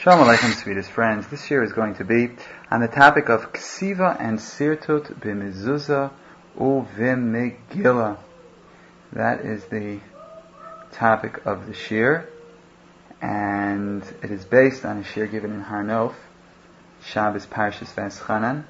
Shalom Aleichem, sweetest friends. This year is going to be on the topic of Ksiva and Sirtut b'Mezuzah u'v'Megillah. That is the topic of the shir, and it is based on a shir given in Har Nof, Shabbos Parshas V'Eschanan,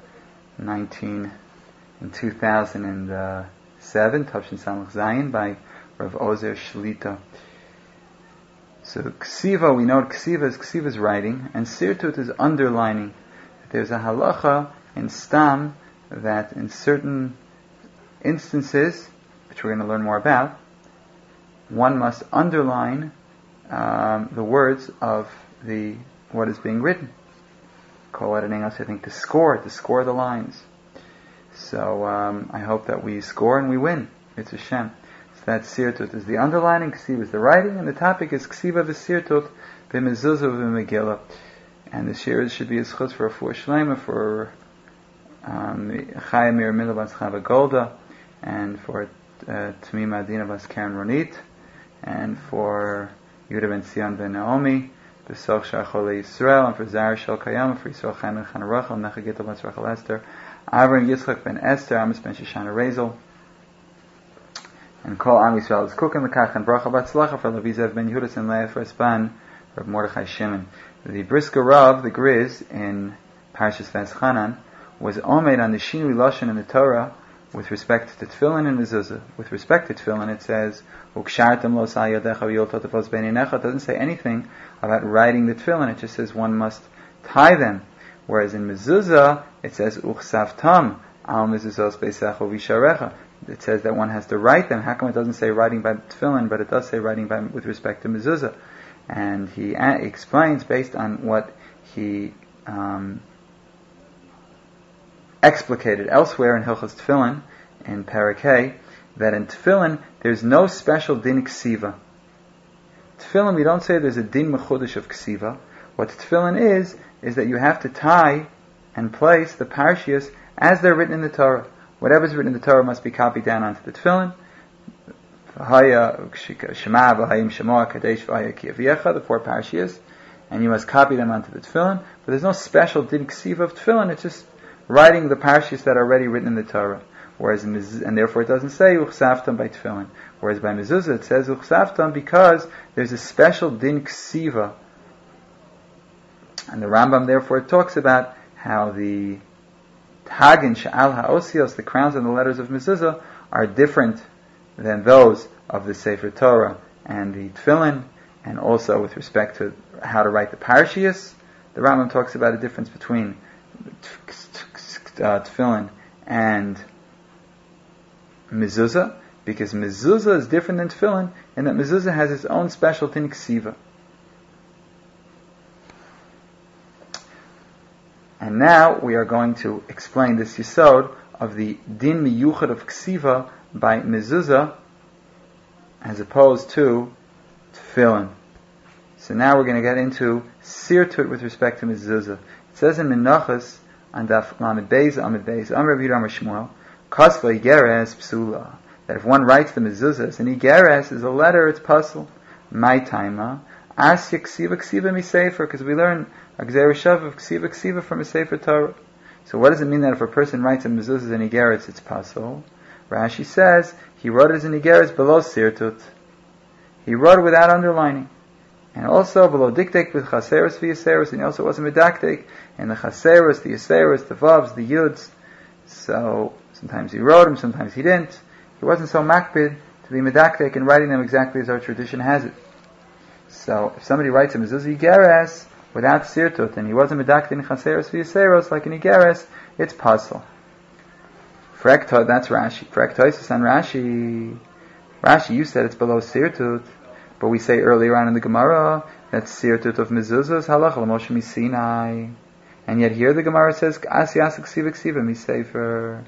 2007, Tavshin Samach Zayin, by Rav Ozer Shlita. So Ksiva, we know what Ksiva is. Ksiva is writing, and Sirtut is underlining. There's a halacha in Stam that in certain instances, which we're going to learn more about, one must underline the words of what is being written. Call it in English, I think, to score the lines. So I hope that we score and we win. It's Hashem. That Sirtut is the underlining, Ksiva is the writing, and the topic is Ksiva v'Sirtut b'Mezuzah u'v'Megillah. And the shir should be a schutz for a Refuah Shlema, for Chaya Mir Mila bas Chava Golda, and for Tamima Adina bas Karen Ronit, and for Yehuda ben Sion ben Naomi, B'Soch Shachol Yisrael, and for Zara Shel Kayama, for Yisrael Chaim ben Chana Rachel, Necha Gittel bas Rachel Esther, Avram Yitzchak ben Esther, Amos ben Shoshana Rezel, and call Am Yisrael is cooking the kach and bracha batzlacha for Levizev ben Yehudas and Leah for Espan, Rav Mordechai Shimon. The Brisker Rav, the Griz in Parshas V'Eschanan, was omed on the Shinui Lashon in the Torah with respect to Tefillin and Mezuzah. With respect to Tefillin, it says Ukshartem lo sal yadecha v'yoltotavos beinenecha. It doesn't say anything about writing the Tefillin. It just says one must tie them. Whereas in Mezuzah, it says Uchsavtam al mezuzos beisecha v'isharecha. It says that one has to write them. How come it doesn't say writing by Tefillin, but it does say writing with respect to Mezuzah? And he explains, based on what he explicated elsewhere in Hilchos Tefillin, in Parakeh, that in Tefillin there's no special din Ksiva. Tefillin, we don't say there's a din mechudesh of Ksiva. What Tefillin is that you have to tie and place the parshias as they're written in the Torah. Whatever's written in the Torah must be copied down onto the Tefillin. The four parshiyas, and you must copy them onto the Tefillin. But there's no special din ksiva of Tefillin. It's just writing the parshiyas that are already written in the Torah. Whereas, and therefore it doesn't say uchsaftam by Tefillin. Whereas by Mezuzah it says uchsaftam because there's a special din ksiva. And the Rambam therefore talks about how the Tagin Sha'al HaOsios, the crowns and the letters of Mezuzah, are different than those of the Sefer Torah and the Tefillin, and also with respect to how to write the Parshiyas. The Rambam talks about a difference between Tefillin and Mezuzah, because Mezuzah is different than Tefillin, and that Mezuzah has its own special din Ksiva. And now we are going to explain this yisod of the din miyuchad of ksiva by mezuzah as opposed to tefillin. So now we're going to get into sirtut with respect to mezuzah. It says in Menachos on Daf Lamed Beis Amud Beis Amar Rabbi Yirmiyah Shmuel Kasva Igeres Psula, that if one writes the mezuzah as an Igeres is a letter, it's puzzle. My taima Asya ksiva ksiva misefer, because we learn a gzera shav of ksiva ksiva from a sefer Torah. So what does it mean that if a person writes a mezuzah as an igeres, it's pasul? Rashi says he wrote it as an igeres below sirtut. He wrote it without underlining, and also below diktek with chaseros v'yaseros, and he also wasn't medaktek and the chaseros, the yaseros, the vavs, the yuds. So sometimes he wrote them, sometimes he didn't. He wasn't so makpid to be medaktek and writing them exactly as our tradition has it. So if somebody writes a mezuzah igeres without sirtut, and he wasn't medaktek in chaseros v'yaseros like an igeres, it's puzzle. That's Rashi. Frektoisus on Rashi. Rashi, you said it's below sirtut, but we say earlier on in the Gemara that sirtut of mezuzah is halacha l'moshe misinai, and yet here the Gemara says as yasik ksiva ksiva misefer.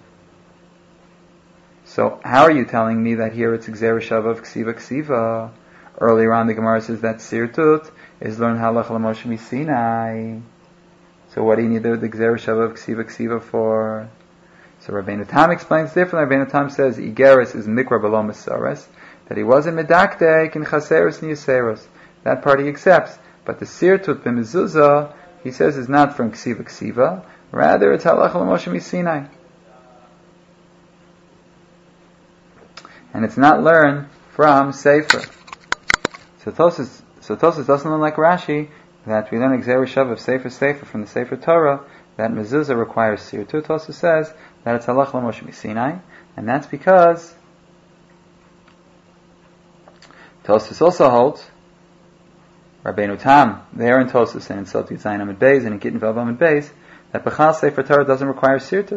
So how are you telling me that here it's gzera shava of ksiva ksiva? Earlier on the Gemara says that sirtut is learned halacha l'moshe misinai. So what do you need the gzera shava of ksiva ksiva for? So Rabbeinu Tam explains differently. Rabbeinu Tam says igeres is mikra below mesares, that he wasn't medaktek in chaseros and yaseros. That part he accepts. But the sirtut b'mezuzah, he says, is not from ksiva. Rather, it's halacha l'Moshe Sinai. And it's not learned from Sefer. So Tosfos doesn't learn like Rashi, that we learn Gzeira Shav of Sefer from the Sefer Torah, that mezuzah requires sirtut. Tosfos says that it's halacha l'Moshe Sinai, and that's because Tosfos also holds, Rabbeinu Tam, there in Tosfos and in Sot Yitzayin Amud Beis and in Gittin Vav Amud Beis, that Bechal Sefer Torah doesn't require sirtut.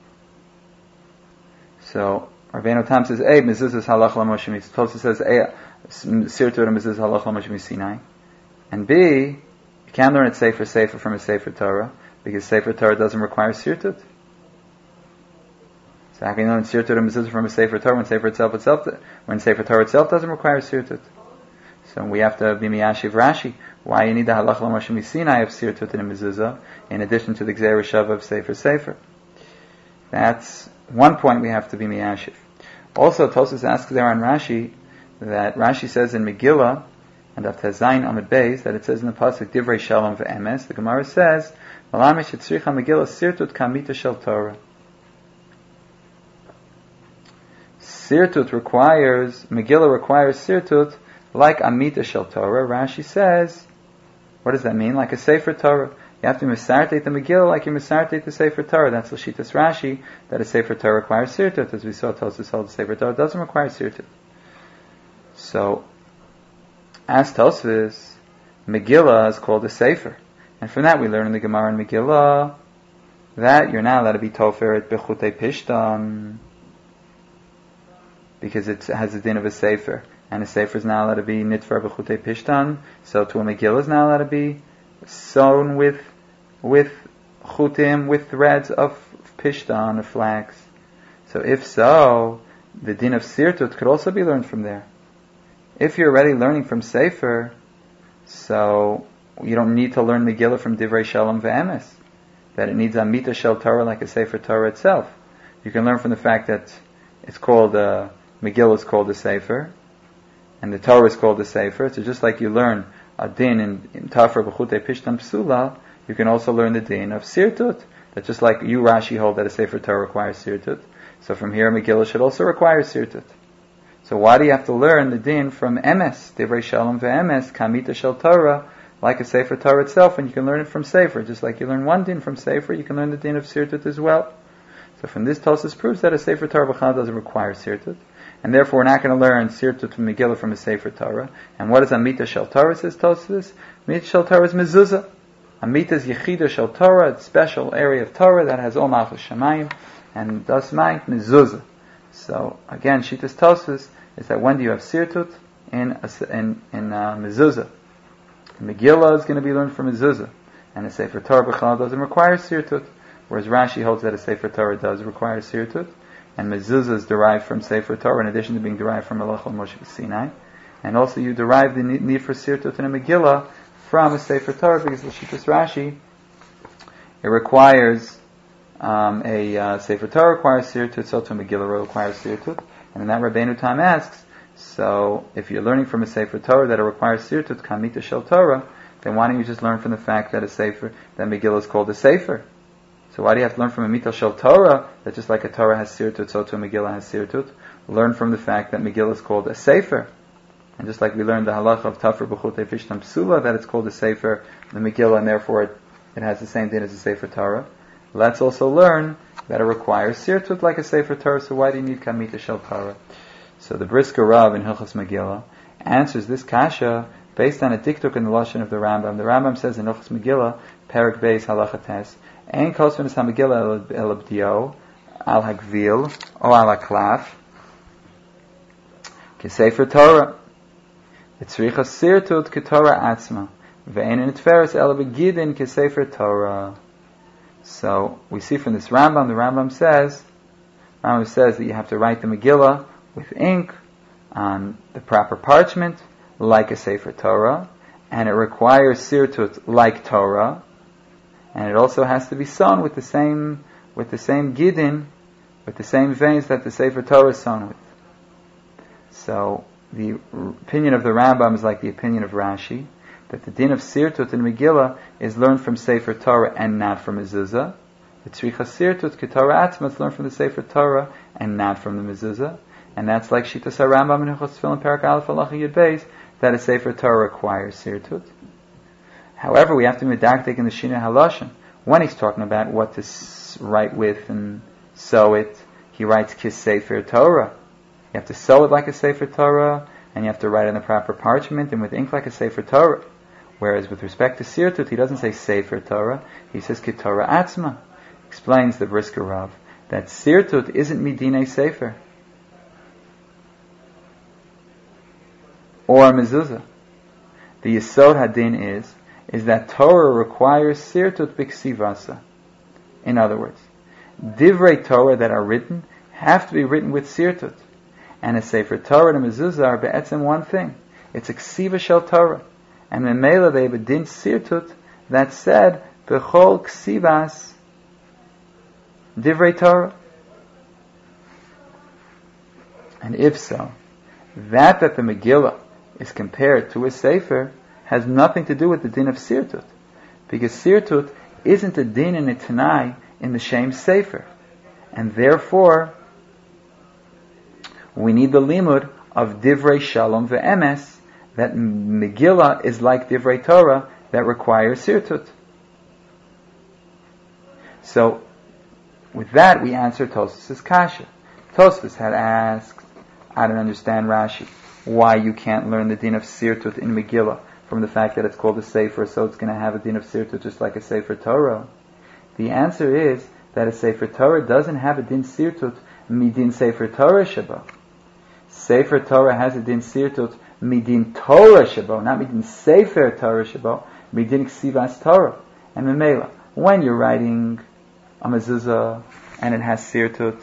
So Rabbeinu Tam says, A, mezuzah is halacha l'Moshe Sinai. Tosfos says, A, sirtut and mezuzah is halacha l'Moshe Sinai. And B, you can't learn it Sefer from a Sefer Torah, because Sefer Torah doesn't require sirtut. So how can you learn sirtut and mezuzah from a Sefer Torah when Sefer Torah itself doesn't require sirtut? So we have to be miyashiv Rashi. Why you need the halacha l'Moshe Sinai of sirtut and mezuzah in addition to the Gzeira Shav of Sefer? That's one point we have to be miyashiv. Also, Tosfos asks there on Rashi that Rashi says in Megillah and Daf Zayin Amud Beis that it says in the pasuk Divrei Shalom ve'emes. The Gemara says Malamish etzricha Megillah sirtut kamita shel Torah. Sirtut Megillah requires sirtut like Amita Shel Torah. Rashi says, what does that mean? Like a Sefer Torah. You have to misartate the Megillah like you misartate the Sefer Torah. That's L'shitas Rashi, that a Sefer Torah requires sirtut. As we saw, Tosfos held the Sefer Torah doesn't require sirtut. So, as Tosfos, Megillah is called a Sefer. And from that we learn in the Gemara in Megillah that you're not allowed to be Toferet Bechutei Pishtan, because it has the din of a Sefer. And a Sefer is not allowed to be Nitvar B'chutei Pishtan, so to a Megillah is not allowed to be sewn with chutim, with threads of Pishtan, or flax. So if so, the din of Sirtut could also be learned from there. If you're already learning from Sefer, so you don't need to learn Megillah from Divrei Shalom ve'emes, that it needs Amita Shel Torah like a Sefer Torah itself. You can learn from the fact that it's called Megillah is called a Sefer, and the Torah is called a Sefer. So just like you learn a din in Tafra B'chutei Pishtan Psula, you can also learn the din of Sirtut. That just like you, Rashi, hold that a Sefer Torah requires Sirtut, so from here Megillah should also require Sirtut. So why do you have to learn the din from Emes, Divrei Shalom ve'emes, Kamita Shel Torah, like a Sefer Torah itself, when you can learn it from Sefer? Just like you learn one din from Sefer, you can learn the din of Sirtut as well. So from this, Tosfos proves that a Sefer Torah B'chal doesn't require Sirtut, and therefore we're not going to learn Sirtut from Megillah from a Sefer Torah. And what is Amita Shel Torah, says Tosfos? Amita Shel Torah is mezuzah. Amita is Yechida Shel Torah, a special area of Torah that has all Malchus Shamayim, and thus might mezuzah. So again, Shitas Tosfos is that when do you have Sirtut? In mezuzah. Megillah is going to be learned from mezuzah, and a Sefer Torah B'chal doesn't require Sirtut, whereas Rashi holds that a Sefer Torah does require Sirtut, and mezuzah is derived from Sefer Torah in addition to being derived from Halacha Moshe Sinai, and also you derive the need for Sirtut in a Megillah from a Sefer Torah, because the Shitas Rashi, it requires a Sefer Torah requires Sirtut, so to a Megillah requires Sirtut, and in that Rabbeinu Tam asks, so if you're learning from a Sefer Torah that it requires Sirtut, Kamita Shel Torah, then why don't you just learn from the fact that that Megillah is called a Sefer? So why do you have to learn from a Amita Shel Torah, that just like a Torah has Sirtut, so too a Megillah has Sirtut? Learn from the fact that Megillah is called a Sefer. And just like we learned the halacha of Tafra B'chutei Pishtan Psula, that it's called a Sefer, the Megillah, and therefore it has the same din as a Sefer Torah. Let's also learn that it requires Sirtut like a Sefer Torah, so why do you need Kamita Shel Torah? So the Brisker Rav in Hilchos Megillah answers this kasha based on a diktuk in the Lashon of the Rambam. The Rambam says in Hilchos Megillah, Perek Beis Halacha Tes, Ein Kosvin Es HaMegillah El Abdio, Al Hagvil, O Al Haklaf, Kesefer Torah, Etzricha Sirtut Ketorah Atzma, Ve'ein in Tferes El Begidin Kesefer Torah. So we see from this Rambam, the Rambam says that you have to write the Megillah with ink on the proper parchment, like a Sefer Torah, and it requires Sirtut like Torah, and it also has to be sewn with the same gidin, with the same veins that the Sefer Torah is sewn with. So the opinion of the Rambam is like the opinion of Rashi, that the din of sirtut in Megillah is learned from Sefer Torah and not from mezuzah. The tzricha sirtut ketorah atzma is learned from the Sefer Torah and not from the mezuzah. And that's like Shitas HaRambam in Hilchos Tefillin Parak Aleph Halacha Yud Beis, that a Sefer Torah requires sirtut. However, we have to be medaktik in the Shinei Halashon. When he's talking about what to write with and sew it, he writes Kis Sefer Torah. You have to sew it like a Sefer Torah, and you have to write on the proper parchment and with ink like a Sefer Torah. Whereas with respect to sirtut, he doesn't say Sefer Torah, he says Ketorah Atzma. Explains the Brisker Rav that sirtut isn't midinei Sefer or mezuzah. The Yesod Hadin is that Torah requires sirtut b'ksivasa. In other words, divrei Torah that are written have to be written with sirtut. And a Sefer Torah and a mezuzah are be'etzem one thing. It's a ksiva shel Torah. And in Mela they have a din sirtut that said, b'chol ksivas divrei Torah. And if so, that the Megillah is compared to a Sefer has nothing to do with the din of sirtut, because sirtut isn't a din and a tanai in the same Sefer, and therefore we need the limud of divrei shalom ve'emes, that Megillah is like divrei Torah that requires sirtut. So with that we answer Tosfos' kasha. Tosfos had asked, I don't understand Rashi, why you can't learn the din of sirtut in Megillah from the fact that it's called a Sefer, so it's going to have a din of sirtut just like a Sefer Torah. The answer is that a Sefer Torah doesn't have a din sirtut midin Sefer Torah sheba. Sefer Torah has a din sirtut midin Torah sheba, not midin Sefer Torah sheba, midin ksivas Torah. And memela, when you're writing a mezuzah and it has sirtut,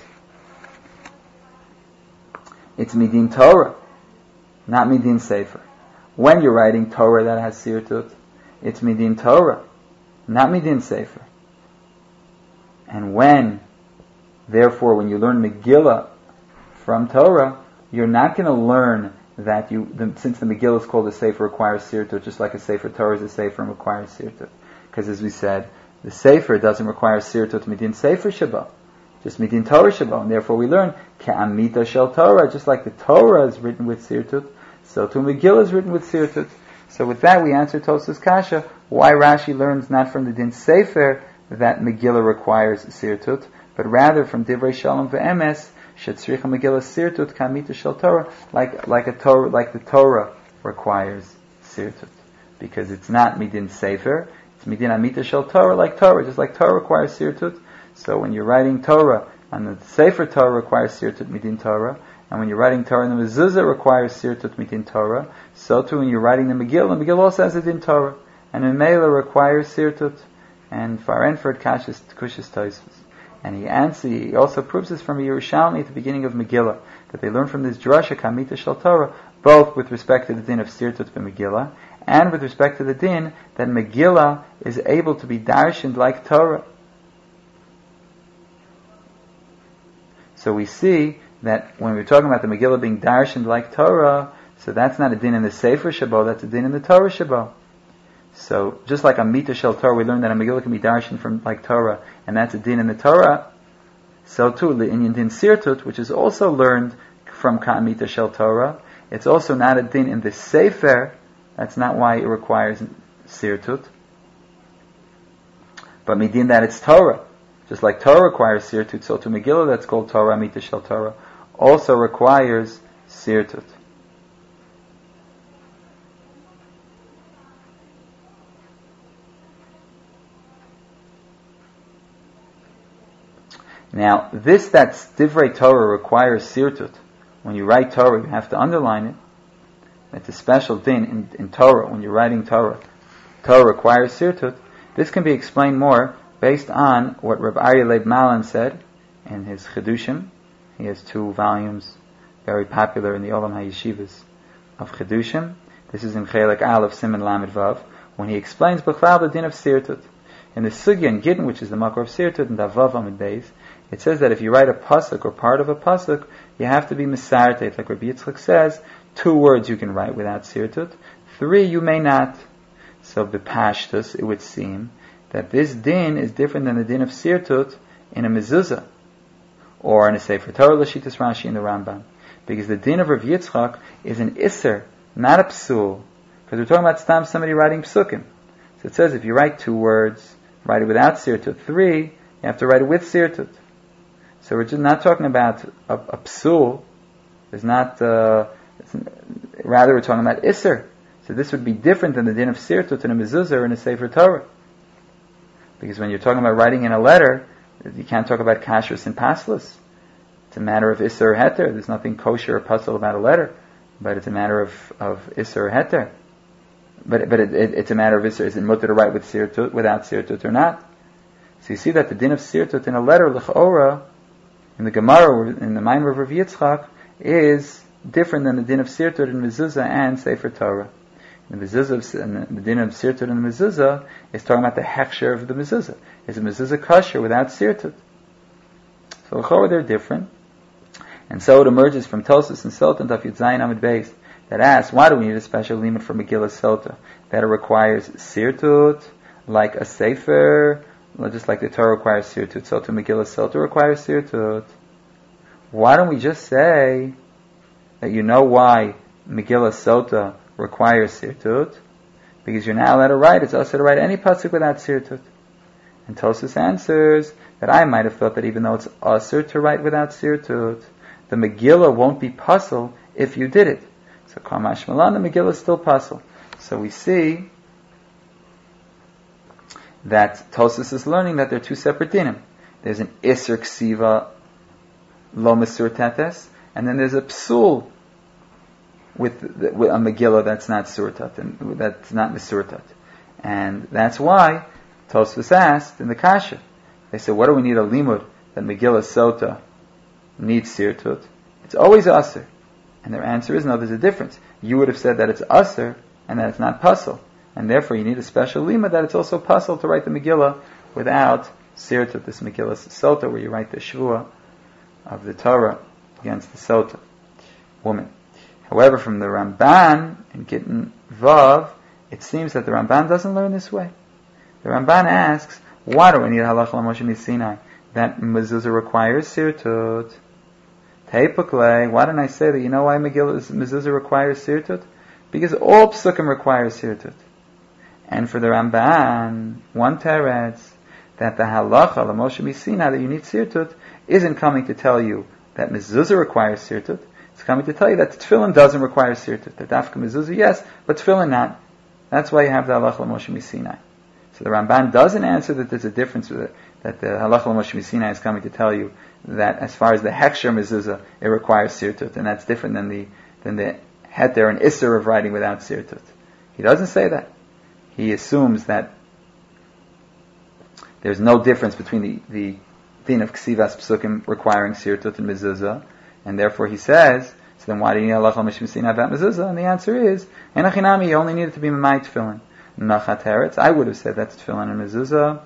it's midin Torah, not midin Sefer. When you're writing Torah that has sirtut, it's midin Torah, not midin Sefer. And therefore, when you learn Megillah from Torah, you're not going to learn that since the Megillah is called a Sefer, requires sirtut, just like a Sefer Torah is a Sefer and requires sirtut. Because as we said, the Sefer doesn't require sirtut midin Sefer Shabbat, just midin Torah Shabbat, and therefore we learn Ke'amita Shel Torah, just like the Torah is written with sirtut, so too Megillah is written with sirtut. So with that we answer Tosfos' kasha, why Rashi learns not from the din Sefer that Megillah requires sirtut, but rather from divrei shalom ve'emes, shetzricha Megillah sirtut Ke'amita Shel Torah, like the Torah requires sirtut, because it's not midin Sefer, it's midin Amita Shel Torah, like Torah, just like Torah requires sirtut. So when you're writing Torah, and the Sefer Torah requires sirtut midin Torah, and when you're writing Torah, and the mezuzah requires sirtut midin Torah, so too when you're writing the Megillah also has a din Torah, and the Mela requires sirtut, and Farenford Kushis Tosfos. And he also proves this from a Yerushalmi at the beginning of Megillah, that they learn from this drasha Ke'amita Shel Torah, both with respect to the din of sirtut b'Megillah, and with respect to the din that Megillah is able to be darshaned like Torah. So we see that when we're talking about the Megillah being darshaned like Torah, so that's not a din in the Sefer Shabbat, that's a din in the Torah Shabbat. So just like Amita Shel Torah, we learned that a Megillah can be darshaned from like Torah, and that's a din in the Torah. So too, the Inyan din sirtut, which is also learned from Ka'amita Shel Torah, it's also not a din in the Sefer. That's not why it requires sirtut. But midin that it's Torah. Just like Torah requires sirtut, so to Megillah that's called Torah, Amita Shel Torah, also requires sirtut. Now, that's Divrei Torah requires sirtut. When you write Torah, you have to underline it. It's a special din in Torah. When you're writing Torah, Torah requires sirtut. This can be explained more based on what Reb Aryeh Leib Malin said in his Chedushim. He has 2 volumes, very popular in the Olam HaYeshivas of Chedushim. This is in Chelek Aleph Siman Lamed Vav, when he explains B'chlal the din of sirtut. In the Sugya in Gittin, which is the Makor of sirtut, in Davav Amid Beis, it says that if you write a pasuk or part of a pasuk, you have to be misartet. Like Rabbi Yitzchak says, 2 words you can write without sirtut, 3 you may not. So b'pashtus, it would seem that this din is different than the din of sirtut in a mezuzah, or in a Sefer Torah l'shitas Rashi in the Rambam. Because the din of Rav Yitzchak is an isser, not a psul. Because we're talking about stam, somebody writing psukim. So it says if you write 2 words, write it without sirtut. 3, you have to write it with sirtut. So we're just not talking about a psul. It's not, rather we're talking about isser. So this would be different than the din of sirtut in a mezuzah or in a Sefer Torah. Because when you're talking about writing in a letter, you can't talk about kashrus and paslus. It's a matter of isser or heter. There's nothing kosher or puzzle about a letter, but it's a matter of isser or heter. But it's a matter of isser. Is it mutter to write with sirtut, without sirtut or not? So you see that the din of sirtut in a letter, l'ch'ora, in the Gemara, in the Maimer of Rav Yitzchak, is different than the din of sirtut in mezuzah and Sefer Torah. The mezuzah, and the din of sirtut in the mezuzah is talking about the hechsher of the mezuzah. Is a mezuzah kosher without sirtut? So l'ch'ora they're different. And so it emerges from Tosfos and Sotah Daf Yud Zayin Amud Beis that asks, why do we need a special limit for Megillah Sotah? That it requires sirtut, like a sefer, just like the Torah requires sirtut. So to Megillah Sotah requires sirtut. Why don't we just say that you know why Megillah Sotah requires sirtut? Because you're not allowed to write. It's also to write any pasuk without sirtut. And Tosfos answers that I might have thought that even though it's asur to write without sirtut, the Megillah won't be puzzle if you did it. So Kamash Malan, the Megillah is still puzzle. So we see that Tosfos is learning that there are 2 separate dinim. There's an Isser Ksiva Lo Mesur Tetes, and then there's a Psul with a Megillah that's not Surtat, and that's not Mesurtat. And that's why Tosfos asked in the Kasha, they said, what do we need a limud that Megillah Sotah needs sirtut? It's always asr. And their answer is no, there's a difference. You would have said that it's asr and that it's not puzzle. And therefore you need a special lima that it's also puzzle to write the Megillah without sirtut, this Megillah Sotah, where you write the shvua of the Torah against the Sotah woman. However, from the Ramban in Gittin Vav, it seems that the Ramban doesn't learn this way. The Ramban asks, why do we need halacha l'Moshe Sinai? That mezuzah requires sirtut. Teipaklei, why didn't I say that? You know why mezuzah requires sirtut? Because all psukim require sirtut. And for the Ramban, one teretz, that the halacha l'Moshe Sinai that you need sirtut isn't coming to tell you that mezuzah requires sirtut. It's coming to tell you that tefillin doesn't require sirtut. That dafka mezuzah, yes, but tefillin not. That's why you have the halacha l'Moshe Sinai. So the Ramban doesn't answer that there's a difference with it, that the halacha l'Moshe Sinai is coming to tell you that as far as the hechsher mezuzah, it requires sirtut, and that's different than the heter and isser of writing without sirtut. He doesn't say that. He assumes that there's no difference between the din of ksivas psukim requiring sirtut and mezuzah, and therefore he says, so then why do you need halacha l'Moshe Sinai about mezuzah? And the answer is, enachinami, you only need it to be memay tefillin. Nachat Heretz, I would have said that's tefillin and mezuzah,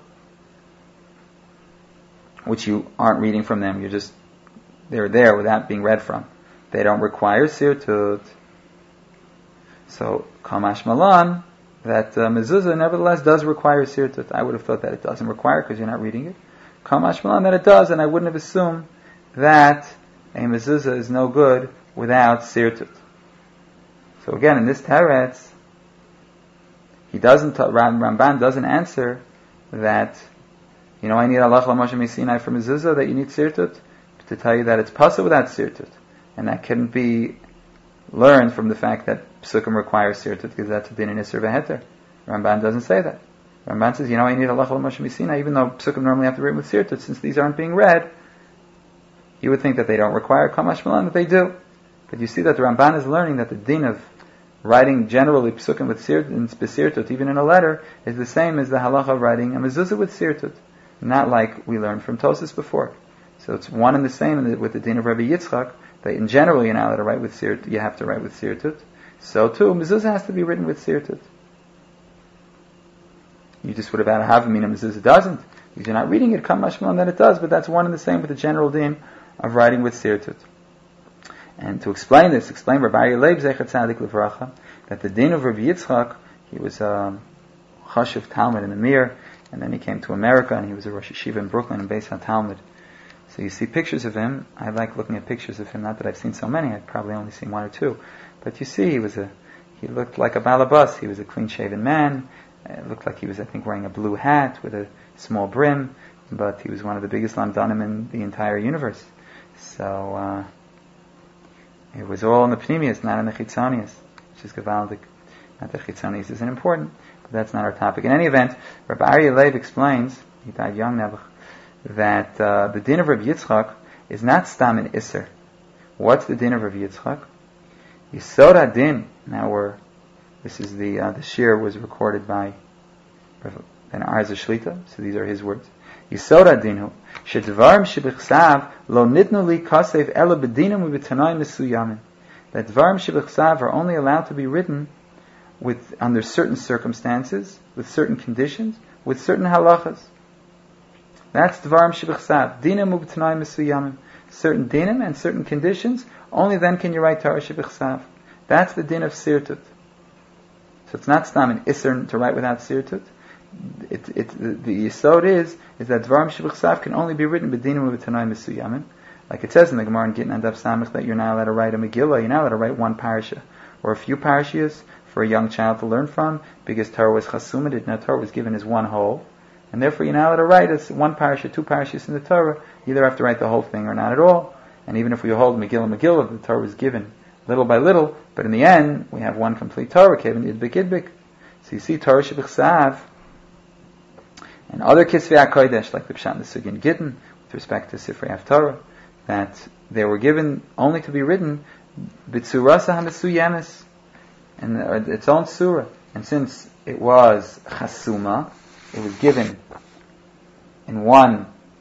which you aren't reading from them. They're there without being read from. They don't require sirtut. So Kamash Malan, that mezuzah nevertheless does require sirtut. I would have thought that it doesn't require because you're not reading it. Kamash Malan, that it does, and I wouldn't have assumed that a mezuzah is no good without sirtut. So again, in this teretz, Ramban doesn't answer that, you know, I need halacha l'Moshe Sinai for mezuzah, that you need sirtut, to tell you that it's possible without sirtut. And that can be learned from the fact that psukim require sirtut, because that's a din in isser v'heter. Ramban doesn't say that. Ramban says, you know, I need halacha l'Moshe Sinai, even though psukim normally have to be written with sirtut, since these aren't being read, you would think that they don't require kamash malan, but they do. But you see that the Ramban is learning that the din of writing generally psukim with sirtut, even in a letter, is the same as the halacha of writing a mezuzah with sirtut, not like we learned from Tosfos before. So it's one and the same with the din of Rabbi Yitzchak, that in general you're not allowed to write with sirtut, you have to write with sirtut. So too, mezuzah has to be written with sirtut. You just would have had a havamina, mezuzah doesn't, because you're not reading it, kamash malan, that it does, but that's one and the same with the general din of writing with sirtut. And to explain Rabbi Leib Zecher Tzadik Levracha, that the din of Rabbi Yitzchak, he was Chashuv Talmud in the Mir, and then he came to America, and he was a Rosh Yeshiva in Brooklyn and Beis HaTalmud. So you see pictures of him. I like looking at pictures of him. Not that I've seen so many. I've probably only seen one or two. But you see, he looked like a balabas. He was a clean-shaven man. It looked like he was, I think, wearing a blue hat with a small brim. But he was one of the biggest lamdanim in the entire universe. So it was all in the pnimius, not in the chitzonius, which is gavaldik. Not that chitzonius isn't important, but that's not our topic. In any event, Rabbi Aryeh Leib explains, he died young, Nebuch, that the din of Rabbi Yitzchak is not stam and iser. What's the din of Rabbi Yitzchak? Yisod din. Now this is the shir was recorded by Ben Arza Shlita, so these are his words. Yisod adinu shedvarim shebichsav lo nitnu li kasev ela bedinim u'b'tanai mesuyamin. That dvarim shebichsav are only allowed to be written under certain circumstances, with certain conditions, with certain halachas. That's dvarim shebichsav. Dinim u'b'tanai mesuyamin. Certain dinim and certain conditions. Only then can you write Torah shebichsav. That's the din of sirtut. So it's not stam and isser to write without sirtut. The yisod is that dvarim shebichsav can only be written b'dinim u'b'tanai mesuyamin. Like it says in the Gemara in Gittin and Daf Samach that you're not allowed to write a Megillah, you're not allowed to write one parasha or a few parashas for a young child to learn from, because Torah was chasumah, now Torah was given as one whole, and therefore you're not allowed to write one parasha, two parashas in the Torah. You either have to write the whole thing or not at all. And even if we hold Megillah, the Torah was given little by little, but in the end we have one complete Torah, Kevin Yidbik Yidbik. So you see Torah shebichsav and other Kisvei HaKodesh, like the Pshat and the Sugi in Gittin, with respect to Sifrei HaTorah, that they were given only to be written b'tzurasa ha'mesuyemes, and its own surah. And since it was chasuma, it was given in one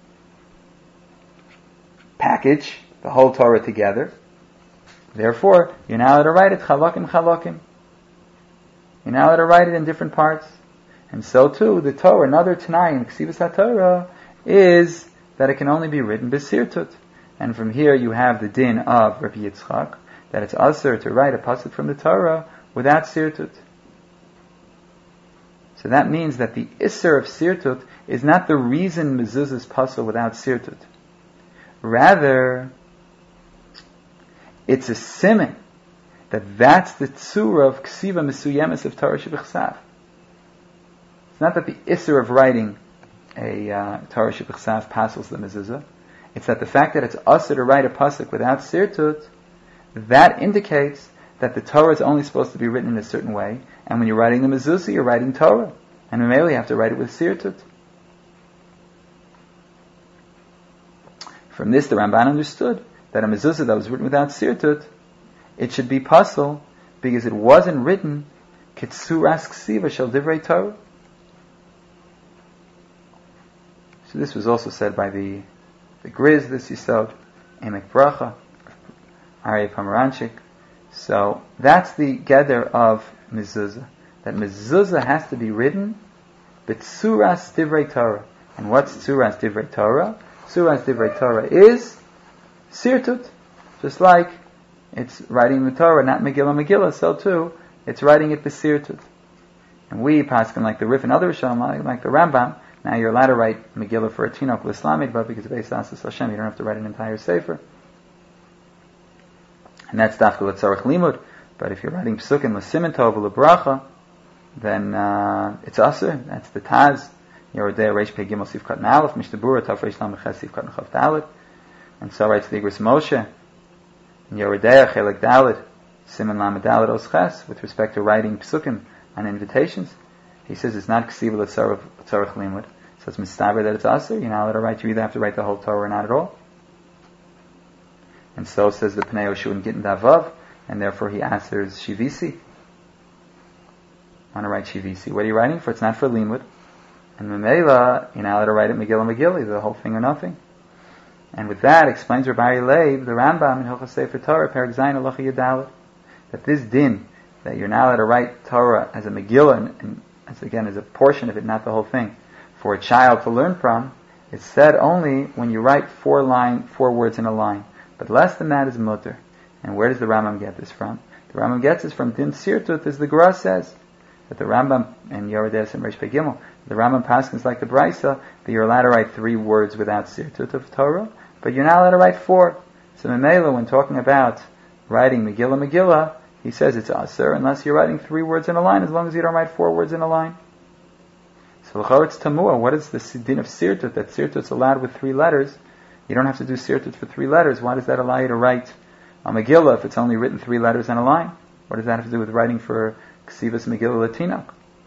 package, the whole Torah together. Therefore, you're not allowed to write it chalakim chalakim. You're not allowed to write it in different parts. And so too, the Torah, another Tanai in Ksivas HaTorah, is that it can only be written b'sirtut. And from here you have the din of Rabbi Yitzchak, that it's asur to write a pasuk from the Torah without sirtut. So that means that the isser of sirtut is not the reason mezuzah is pasuk without sirtut. Rather, it's a siman that's the tzura of ksiva mesuyemes of Torah shebichsav. It's not that the isser of writing a Torah shebichsav passes the mezuzah. It's that the fact that it's asur to write a pasuk without sirtut, that indicates that the Torah is only supposed to be written in a certain way, and when you're writing the mezuzah, you're writing Torah, and you have to write it with sirtut. From this, the Ramban understood that a mezuzah that was written without sirtut, it should be pasul because it wasn't written kitsuras ksiva shel divrei Torah. So this was also said by the Griz, this Yisod, Emek Bracha, Aryeh Pomeranchik. So that's the gather of mezuzah. That mezuzah has to be written b'tzuras divrei Torah. And what's tzuras divrei Torah? Tzuras divrei Torah is sirtut. Just like it's writing the Torah, not Megillah, so too, it's writing it b'sirtut. And we, paskin like the Rif and other Rishonim, like the Rambam, now you're allowed to write Megillah for a Tinok l'Islamid, but because of Beis Asas Hashem, you don't have to write an entire Sefer. And that's dafka l'tzarech limud. But if you're writing Psukim l'simen tov l'bracha, then it's asur. That's the Taz. Yerodei Reish Pei Gimel Sif Katan Aleph, Mishtabura Tav Reish Lam Ches Sif Katan Chav Dalet. And so writes the Igros Moshe. And Yerodei Chelek Dalet, Simen Lamed Dalet Os Ches, with respect to writing Psukim on invitations. He says it's not Ksiva l'tzarech limud. So it's mistaber that it's asur. You're not allowed to write. You either have to write the whole Torah or not at all. And so says the Pnei Yoshu in Gittin Davav, and therefore he answers Shivisi. I want to write Shivisi. What are you writing for? It's not for limud. And Memela, you're not allowed to write it Megillah, the whole thing or nothing. And with that explains Rabbi Aryeh Leib, the Rambam in Hilchos Sefer Torah, Perek Zayin Halacha Yadalet, that this din, that you're not allowed to write Torah as a Megillah, and as again as a portion of it, not the whole thing, for a child to learn from, it's said only when you write 4 words in a line. But less than that is mutter. And where does the Rambam get this from? The Rambam gets this from Din Sirtut, as the Gemara says, that the Rambam and Yoredes and Reish Pei Gimel, the Rambam paskins like the Brisa, that you're allowed to write 3 words without sirtut of Torah, but you're not allowed to write 4. So Memela, when talking about writing Megillah, he says it's asur unless you're writing 3 words in a line, as long as you don't write 4 words in a line. So it's tamua. What is the din of sirtut? That sirtut's allowed with 3 letters. You don't have to do sirtut for 3 letters. Why does that allow you to write a Megillah if it's only written 3 letters in a line? What does that have to do with writing for Ksivas Megillah Latinok?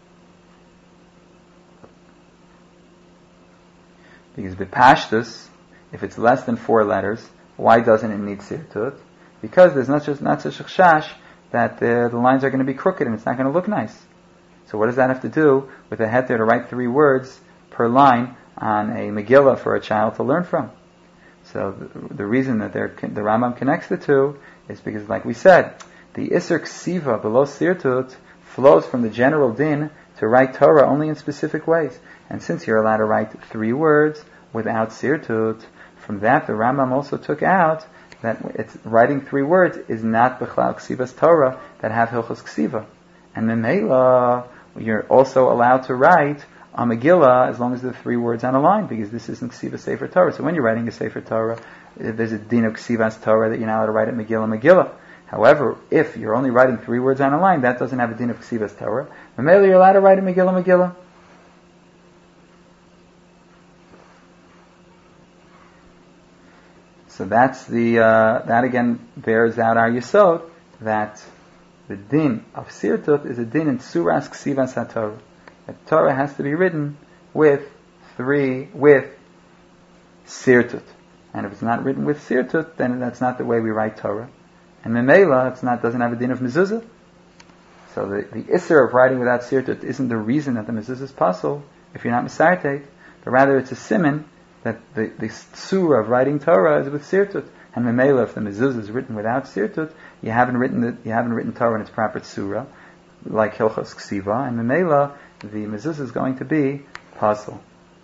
Because B'Pashtus, if it's less than 4 letters, why doesn't it need sirtut? Because there's not such a chash that the lines are going to be crooked and it's not going to look nice. So what does that have to do with a heter to write 3 words per line on a Megillah for a child to learn from? So the reason that the Rambam connects the two is because, like we said, the Isser Ksiva below Sirtut flows from the general din to write Torah only in specific ways. And since you're allowed to write 3 words without Sirtut, from that the Rambam also took out that it's writing 3 words is not Bechlal Ksivas Torah that have Hilchos Ksiva. And Memela, you're also allowed to write a Megillah as long as there are 3 words on a line, because this isn't Ksiva Sefer Torah. So when you're writing a Sefer Torah, there's a din of Ksivas Torah that you're not allowed to write it Megillah. However, if you're only writing 3 words on a line, that doesn't have a din of Ksivas Torah. Memela, you're allowed to write a Megillah. So that's that again bears out our yesod that the din of Sirtut is a din in Suras Ksivas HaTorah. The Torah has to be written with Sirtut. And if it's not written with Sirtut, then that's not the way we write Torah. And Memela, doesn't have a din of Mezuzah. So the Isser of writing without Sirtut isn't the reason that the Mezuzah is possible if you're not Mesartet, but rather it's a siman that the surah of writing Torah is with Sirtut. And Memela, if the Mezuzah is written without Sirtut, you haven't written Torah in its proper surah, like Hilchos Ksiva, and Memela, the Mezuzah is going to be puzzle.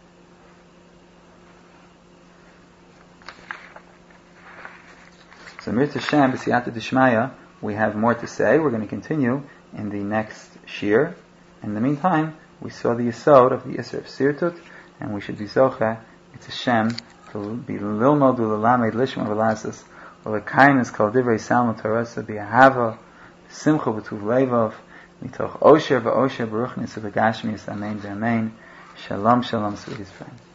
So Mirta Shem, B'siyata Dishmaya, we have more to say. We're going to continue in the next shir. In the meantime, we saw the yesod of the Isser of Sirtut, and we should be zocha, it's a Shem, to be lilmod u'lelamed lishma v'lasas, u'lekainis kol divrei salmo torasa b'ahava, simcha b'tuv levov, mitoch osher v'osher baruch nisa v'gashmius, amen v'amen. Shalom, sweet friends.